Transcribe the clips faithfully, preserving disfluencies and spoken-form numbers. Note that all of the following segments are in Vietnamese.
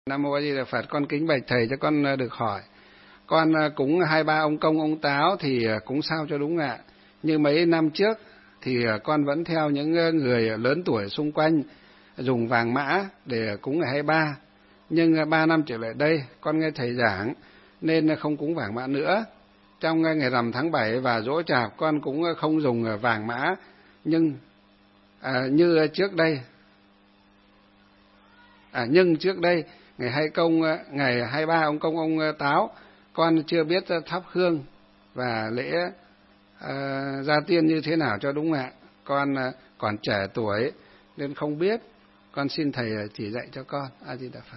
Nam mô A Di Đà Phật. Con kính bạch thầy cho con được hỏi. Con cúng hai ba ông công ông táo thì cúng sao cho đúng ạ. Như mấy năm trước thì con vẫn theo những người lớn tuổi xung quanh dùng vàng mã để cúng ngày hai mươi ba. Nhưng ba năm trở lại đây con nghe thầy giảng nên không cúng vàng mã nữa. Trong ngày rằm tháng bảy và giỗ chạp con cũng không dùng vàng mã. Nhưng à, như trước đây à, nhưng trước đây ngày hai công ngày hai mươi ba ông công ông táo con chưa biết thắp hương và lễ uh, gia tiên như thế nào cho đúng ạ. Con uh, còn trẻ tuổi nên không biết, con xin thầy chỉ dạy cho con. A Di Đà Phật.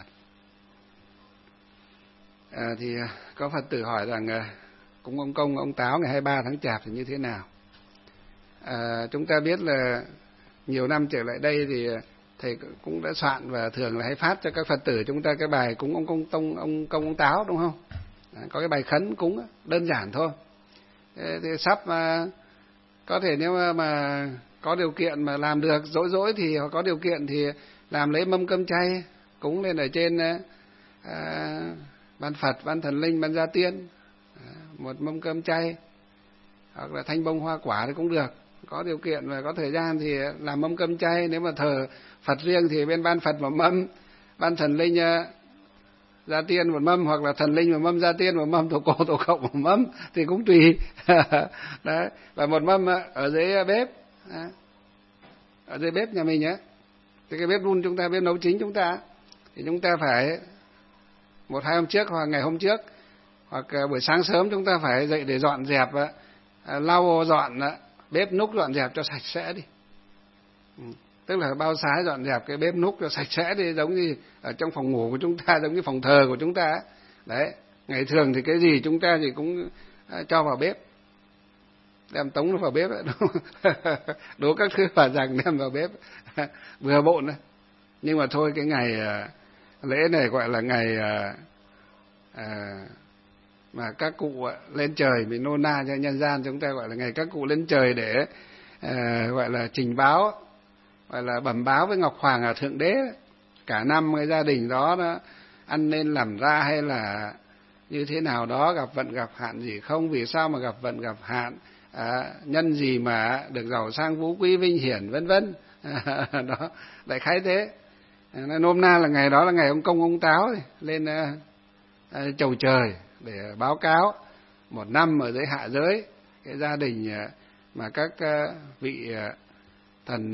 À, thì uh, có Phật tử hỏi rằng uh, cúng ông công ông táo ngày hai mươi ba tháng chạp thì như thế nào. À, chúng ta biết là nhiều năm trở lại đây thì thầy cũng đã soạn và thường là hay phát cho các Phật tử chúng ta cái bài cúng ông công tông ông công ông táo, đúng không? À, có cái bài khấn cúng đơn giản thôi. Thế, thì sắp mà có thể nếu mà, mà có điều kiện mà làm được dỗi dỗi thì có điều kiện thì làm lấy mâm cơm chay cúng lên ở trên à, ban Phật, ban thần linh, ban gia tiên, à, một mâm cơm chay hoặc là thanh bông hoa quả thì cũng được. Có điều kiện và có thời gian thì làm mâm cơm chay. Nếu mà thờ Phật riêng thì bên ban Phật một mâm, ban thần linh gia tiên một mâm, hoặc là thần linh một mâm, gia tiên một mâm, tổ cô tổ cộng một mâm thì cũng tùy. Đấy. Và một mâm ở dưới bếp, ở dưới bếp nhà mình nhé. Thì cái bếp đun chúng ta, bếp nấu chính chúng ta, thì chúng ta phải một hai hôm trước hoặc ngày hôm trước hoặc buổi sáng sớm chúng ta phải dậy để dọn dẹp, lau dọn bếp núc, dọn dẹp cho sạch sẽ đi. Ừ. Tức là bao sái dọn dẹp cái bếp núc cho sạch sẽ đi, giống như ở trong phòng ngủ của chúng ta, giống như phòng thờ của chúng ta. Đấy, ngày thường thì cái gì chúng ta thì cũng cho vào bếp, đem tống nó vào bếp ấy, đố các thứ và rằng đem vào bếp vừa bộn đấy. Nhưng mà thôi, cái ngày lễ này gọi là ngày à, mà các cụ lên trời, vì nô na cho nhân gian chúng ta gọi là ngày các cụ lên trời để à, gọi là trình báo, gọi là bẩm báo với Ngọc Hoàng ở Thượng Đế cả năm cái gia đình đó nó ăn nên làm ra hay là như thế nào đó, gặp vận gặp hạn gì không, vì sao mà gặp vận gặp hạn, à, nhân gì mà được giàu sang phú quý vinh hiển vân vân. Đó, đại khái thế. À, nôm na là ngày đó là ngày ông công ông táo lên à, à, chầu trời để báo cáo một năm ở dưới hạ giới cái gia đình mà các vị thần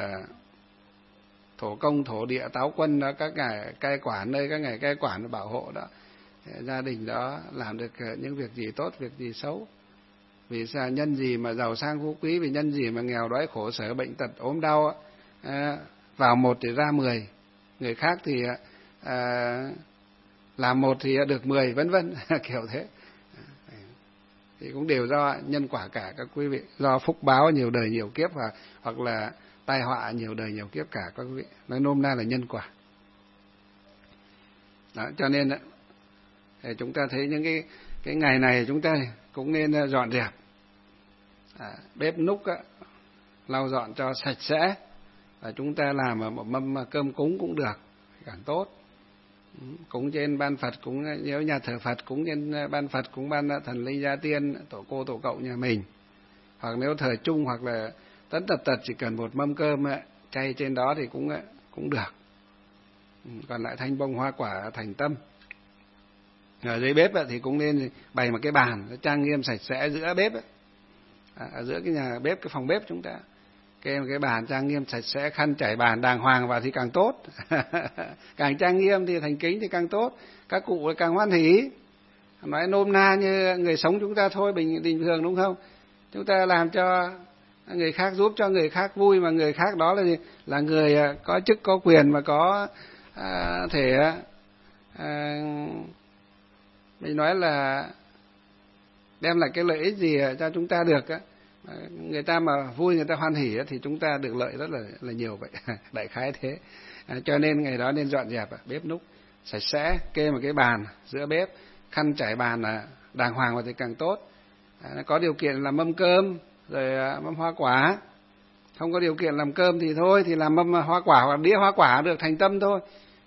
thổ công thổ địa táo quân đó, các ngài cai quản nơi các ngài cai quản bảo hộ đó, gia đình đó làm được những việc gì tốt, việc gì xấu, vì sao nhân gì mà giàu sang phú quý, vì nhân gì mà nghèo đói khổ sở bệnh tật ốm đau, à, vào một thì ra mười, người khác thì à, làm một thì được mười, vân vân. Kiểu thế. Thì cũng đều do nhân quả cả các quý vị, do phúc báo nhiều đời nhiều kiếp, và hoặc là tai họa nhiều đời nhiều kiếp cả các quý vị. Nói nôm na là nhân quả. Đó, cho nên đó, thì chúng ta thấy những cái cái ngày này chúng ta cũng nên dọn dẹp à, bếp núc á, lau dọn cho sạch sẽ, và chúng ta làm ở một mâm cơm cúng cũng được, càng tốt. Cúng trên ban Phật, cúng nếu nhà thờ Phật cúng trên ban Phật, cúng ban thần linh gia tiên, tổ cô tổ cậu nhà mình, hoặc nếu thờ chung hoặc là tất tật tật chỉ cần một mâm cơm chay trên đó thì cũng cũng được. Còn lại thanh bông hoa quả thành tâm. Ở dưới bếp thì cũng nên bày một cái bàn trang nghiêm sạch sẽ giữa bếp, ở giữa cái nhà bếp, cái phòng bếp chúng ta, kê một cái bàn trang nghiêm sạch sẽ, khăn trải bàn đàng hoàng vào thì càng tốt. Càng trang nghiêm thì thành kính thì càng tốt, các cụ càng hoan hỉ. Nói nôm na như người sống chúng ta thôi, bình bình thường, đúng không? Chúng ta làm cho người khác, giúp cho người khác vui, mà người khác đó là gì? Là người có chức có quyền mà có à, thể à, mình nói là đem lại cái lợi ích gì cho chúng ta được á. Người ta mà vui, người ta hoan hỉ thì chúng ta được lợi rất là là nhiều vậy. Đại khái thế. À, cho nên ngày đó nên dọn dẹp bếp núc sạch sẽ, kê một cái bàn giữa bếp, khăn trải bàn là đàng hoàng và thì càng tốt. À, có điều kiện làm mâm cơm rồi mâm hoa quả, không có điều kiện làm cơm thì thôi thì làm mâm hoa quả hoặc đĩa hoa quả được, thành tâm thôi.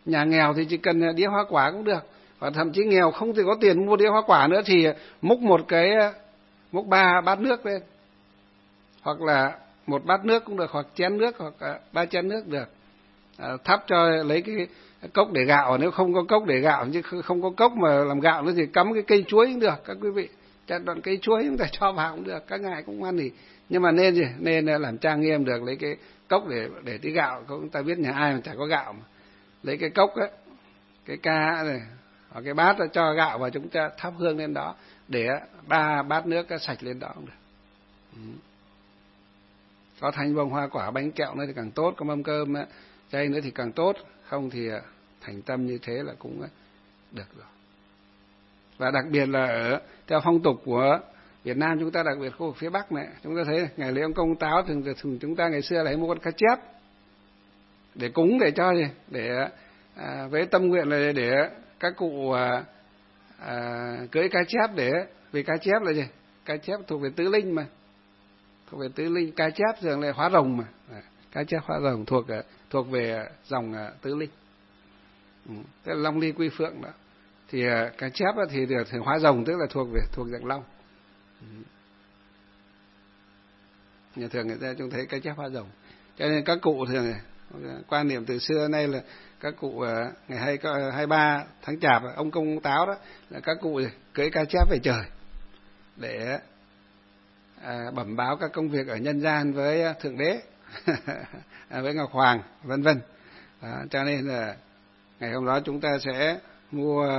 Nhà nghèo thì chỉ cần đĩa hoa quả cũng được, và thậm chí nghèo không thể có tiền mua đĩa hoa quả nữa thì múc một cái múc ba bát nước lên, hoặc là một bát nước cũng được, hoặc chén nước, hoặc ba chén nước được. À, thắp cho lấy cái cốc để gạo, nếu không có cốc để gạo, chứ không có cốc mà làm gạo nữa thì cắm cái cây chuối cũng được các quý vị, chặt đoạn cây chuối chúng ta cho vào cũng được, các ngài cũng ăn thì. Nhưng mà nên gì, nên làm trang nghiêm được, lấy cái cốc để để tí gạo, chúng ta biết nhà ai mà chả có gạo mà, lấy cái cốc ấy, cái ca này, hoặc cái bát cho gạo và chúng ta thắp hương lên đó, để ba bát nước sạch lên đó cũng được. Ừ. Có thanh bông hoa quả bánh kẹo nữa thì càng tốt, có mâm cơm chay nữa thì càng tốt, không thì thành tâm như thế là cũng được rồi. Và đặc biệt là ở theo phong tục của Việt Nam chúng ta, đặc biệt khu vực phía Bắc này, chúng ta thấy ngày lễ ông Công Táo thường thường chúng ta ngày xưa lấy một con cá chép để cúng, để cho gì, để à, với tâm nguyện là để các cụ à, à, cưới cá chép, để vì cá chép là gì, cá chép thuộc về tứ linh mà, thuộc về tứ linh, cá chép thường là hóa rồng mà, à, cá chép hóa rồng thuộc thuộc về dòng tứ linh, ừ, tức là long ly quy phượng đó. Thì cá chép thì được thì hóa rồng, tức là thuộc về thuộc dạng long. Ừ. Nhà thường người ta chúng thấy cá chép hóa rồng, cho nên các cụ thường quan niệm từ xưa nay là các cụ ngày hai hai ba tháng chạp ông Công Táo đó là các cụ cưỡi cá chép về trời để à, bẩm báo các công việc ở nhân gian với thượng đế với Ngọc Hoàng vân vân. Cho nên là ngày hôm đó chúng ta sẽ mua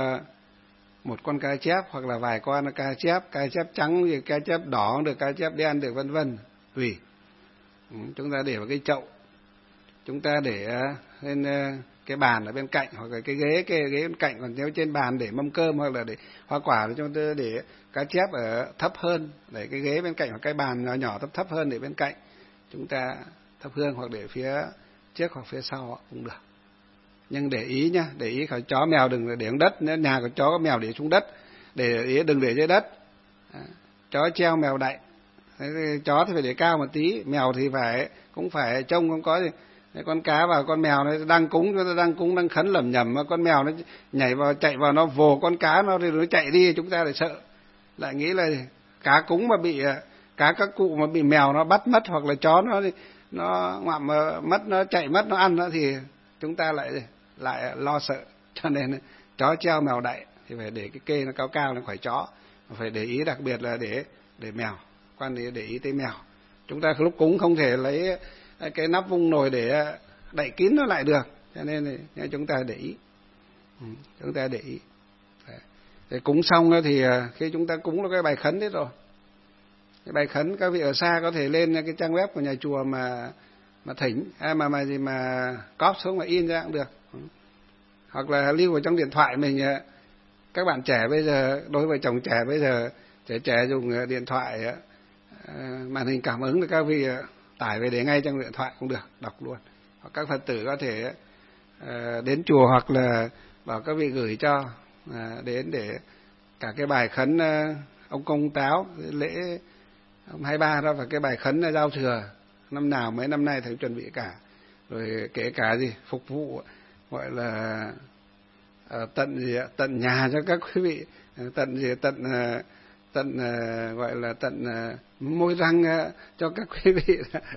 một con cá chép hoặc là vài con cá chép, cá chép trắng thì cá chép đỏ được, cá chép đen được vân vân tùy. Ừ, chúng ta để vào cái chậu, chúng ta để lên cái bàn ở bên cạnh, hoặc là cái ghế cái ghế bên cạnh, còn nếu trên bàn để mâm cơm hoặc là để hoa quả thì chúng ta để cá chép ở thấp hơn, để cái ghế bên cạnh hoặc cái bàn nhỏ nhỏ thấp thấp hơn để bên cạnh chúng ta thắp hương, hoặc để phía trước hoặc phía sau cũng được. Nhưng để ý nhá, để ý khỏi chó mèo đừng để xuống đất, nếu nhà có chó có mèo để xuống đất, để ý đừng để dưới đất. À, chó treo mèo đậy, chó thì phải để cao một tí, mèo thì phải cũng phải trông không có gì. Con cá vào con mèo nó đang cúng, nó đang cúng đang khấn lẩm nhẩm, mà con mèo nó nhảy vào chạy vào nó vồ con cá nó thì nó chạy đi, chúng ta lại sợ, lại nghĩ là cá cúng mà bị cá các cụ mà bị mèo nó bắt mất, hoặc là chó nó nó ngoạm mất, nó chạy mất, nó ăn nó thì chúng ta lại lại lo sợ. Cho nên chó treo mèo đậy thì phải để cái kê nó cao cao, nó khỏi chó, phải để ý, đặc biệt là để để mèo, quan để để ý tới mèo. Chúng ta lúc cúng không thể lấy cái nắp vung nồi để đậy kín nó lại được, cho nên chúng ta để ý, chúng ta để ý. Để cúng xong thì khi chúng ta cúng là cái bài khấn đấy rồi. Cái bài khấn các vị ở xa có thể lên cái trang web của nhà chùa mà mà thỉnh, à, mà mà gì mà copy xuống mà in ra cũng được, hoặc là lưu vào trong điện thoại mình. Các bạn trẻ bây giờ, đối với chồng trẻ bây giờ, trẻ trẻ dùng điện thoại màn hình cảm ứng thì các vị tải về để ngay trong điện thoại cũng được, đọc luôn. Hoặc các Phật tử có thể đến chùa hoặc là bảo các vị gửi cho đến, để cả cái bài khấn ông Công Táo lễ ông hai ba đó, và cái bài khấn giao thừa năm nào mấy năm nay thầy chuẩn bị cả, rồi kể cả gì phục vụ gọi là uh, tận gì tận nhà cho các quý vị, tận gì tận uh, tận uh, gọi là tận uh, môi răng uh, cho các quý vị.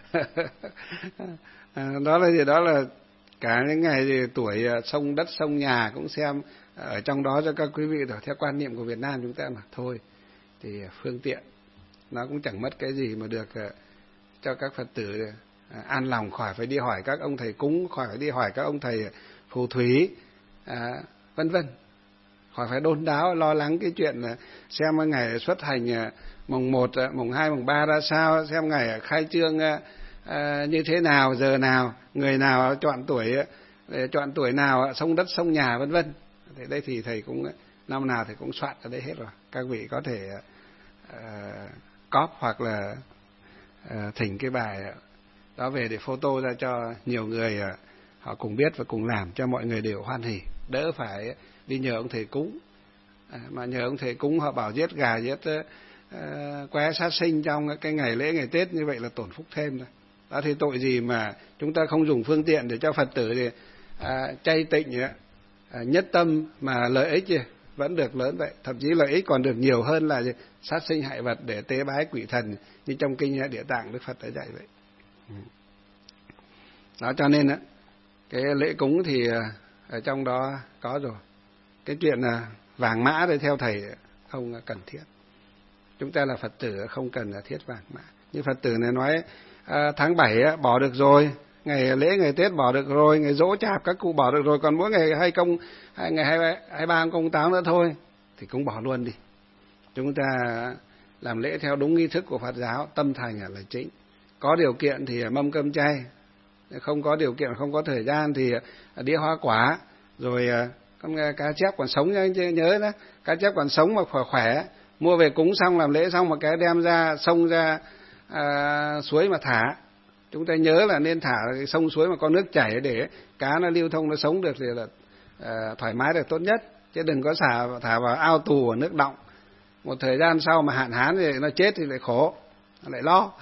uh, đó là gì, đó là cả những ngày gì tuổi uh, sông đất sông nhà cũng xem ở trong đó cho các quý vị rồi. Theo quan niệm của Việt Nam chúng ta mà thôi thì phương tiện nó cũng chẳng mất cái gì mà được uh, cho các Phật tử uh, an lòng, khỏi phải đi hỏi các ông thầy cúng, khỏi phải đi hỏi các ông thầy phù thủy, à, vân vân, khỏi phải đôn đáo lo lắng cái chuyện uh, xem ngày xuất hành uh, mùng một, uh, mùng hai, mùng ba ra sao, xem ngày khai trương uh, uh, như thế nào, giờ nào, người nào chọn tuổi uh, chọn tuổi nào, sông đất sông nhà vân vân. Thế đây thì thầy cũng uh, năm nào thầy cũng soạn ở đây hết rồi, các vị có thể uh, copy hoặc là uh, thỉnh cái bài đó về để photo ra cho nhiều người uh, họ cùng biết và cùng làm, cho mọi người đều hoan hỉ, đỡ phải đi nhờ ông thầy cúng. À, mà nhờ ông thầy cúng họ bảo giết gà giết uh, qué sát sinh trong cái ngày lễ ngày Tết, như vậy là tổn phúc thêm rồi. Đó thì tội gì mà chúng ta không dùng phương tiện để cho Phật tử thì à, chay tịnh à, nhất tâm mà lợi ích gì? Vẫn được lớn vậy, thậm chí lợi ích còn được nhiều hơn là gì? Sát sinh hại vật để tế bái quỷ thần như trong kinh Địa Tạng Đức Phật đã dạy vậy. Đó cho nên á, cái lễ cúng thì ở trong đó có rồi. Cái chuyện là vàng mã để theo thầy không cần thiết. Chúng ta là Phật tử không cần là thiết vàng mã. Như Phật tử này nói à, tháng bảy á, bỏ được rồi, ngày lễ ngày Tết bỏ được rồi, ngày Giỗ Chạp các cụ bỏ được rồi, còn mỗi ngày hai công hai ngày hai hai ba công táo nữa thôi thì cũng bỏ luôn đi. Chúng ta làm lễ theo đúng nghi thức của Phật giáo, tâm thành là chính. Có điều kiện thì mâm cơm chay, không có điều kiện, không có thời gian thì đĩa hoa quả, rồi con cá chép còn sống nhớ đó, cá chép còn sống mà khỏe khỏe, mua về cúng xong làm lễ xong mà cái đem ra sông ra à, suối mà thả. Chúng ta nhớ là nên thả sông suối mà có nước chảy để cá nó lưu thông, nó sống được thì là à, thoải mái được tốt nhất, chứ đừng có xả thả vào ao tù ở nước đọng. Một thời gian sau mà hạn hán thì nó chết thì lại khổ, lại lo.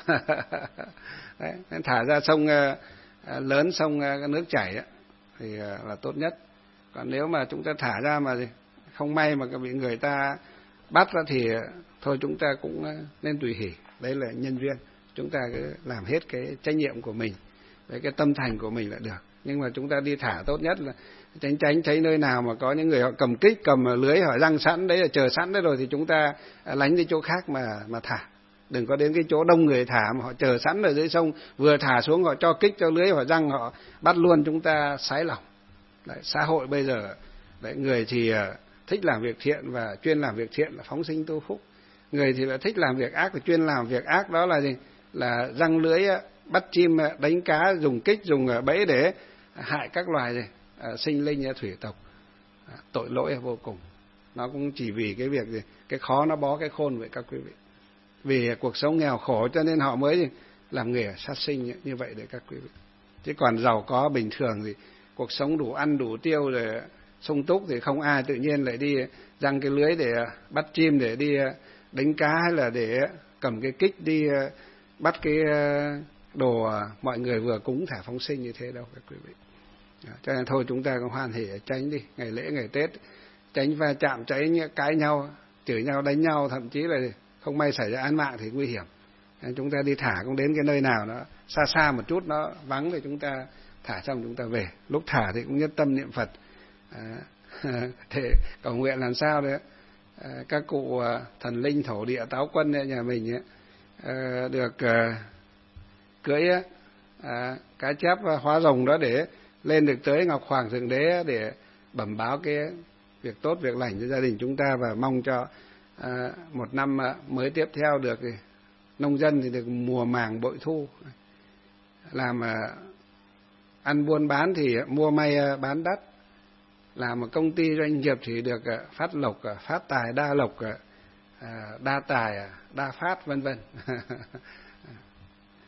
Đấy, nên thả ra sông à, lớn, sông à, nước chảy á, thì à, là tốt nhất. Còn nếu mà chúng ta thả ra mà không may mà bị người ta bắt ra thì thôi chúng ta cũng nên tùy hỷ. Đấy là nhân duyên. Chúng ta cứ làm hết cái trách nhiệm của mình, với cái tâm thành của mình là được. Nhưng mà chúng ta đi thả tốt nhất là tránh tránh thấy nơi nào mà có những người họ cầm kích, cầm lưới, họ răng sẵn đấy, là chờ sẵn đấy rồi thì chúng ta lánh đi chỗ khác mà mà thả. Đừng có đến cái chỗ đông người thả mà họ chờ sẵn ở dưới sông, vừa thả xuống họ cho kích, cho lưới, họ răng họ bắt luôn, chúng ta sái lòng. Đấy, xã hội bây giờ đấy, người thì thích làm việc thiện và chuyên làm việc thiện là phóng sinh tu phúc. Người thì lại thích làm việc ác và chuyên làm việc ác, đó là gì? Là răng lưới, bắt chim, đánh cá, dùng kích, dùng bẫy để hại các loài gì? À, sinh linh thủy tộc. À, tội lỗi vô cùng. Nó cũng chỉ vì cái việc gì? Cái khó nó bó cái khôn vậy các quý vị. Vì cuộc sống nghèo khổ cho nên họ mới gì? Làm nghề sát sinh như vậy để các quý vị. Chứ còn giàu có bình thường thì cuộc sống đủ ăn đủ tiêu rồi sung túc thì không ai tự nhiên lại đi răng cái lưới để bắt chim, để đi đánh cá, hay là để cầm cái kích đi bắt cái đồ mọi người vừa cúng thả phóng sinh như thế đâu các quý vị. Cho nên thôi chúng ta cũng hoan hỉ tránh đi, ngày lễ ngày Tết tránh va chạm, cháy cãi nhau, chửi nhau, đánh nhau, thậm chí là không may xảy ra án mạng thì nguy hiểm. Nên chúng ta đi thả cũng đến cái nơi nào nó xa xa một chút, nó vắng thì chúng ta thả xong chúng ta về. Lúc thả thì cũng nhất tâm niệm Phật à, để cầu nguyện làm sao đấy à, các cụ thần linh thổ địa táo quân nhà mình ấy, à, được à, cưỡi à, cá chép hóa rồng đó để lên được tới Ngọc Hoàng Thượng Đế để bẩm báo cái việc tốt việc lành cho gia đình chúng ta, và mong cho à, một năm mới tiếp theo được thì nông dân thì được mùa màng bội thu, làm à, ăn buôn bán thì mua may bán đắt, làm một công ty doanh nghiệp thì được phát lộc, phát tài đa lộc, đa tài đa phát vân vân.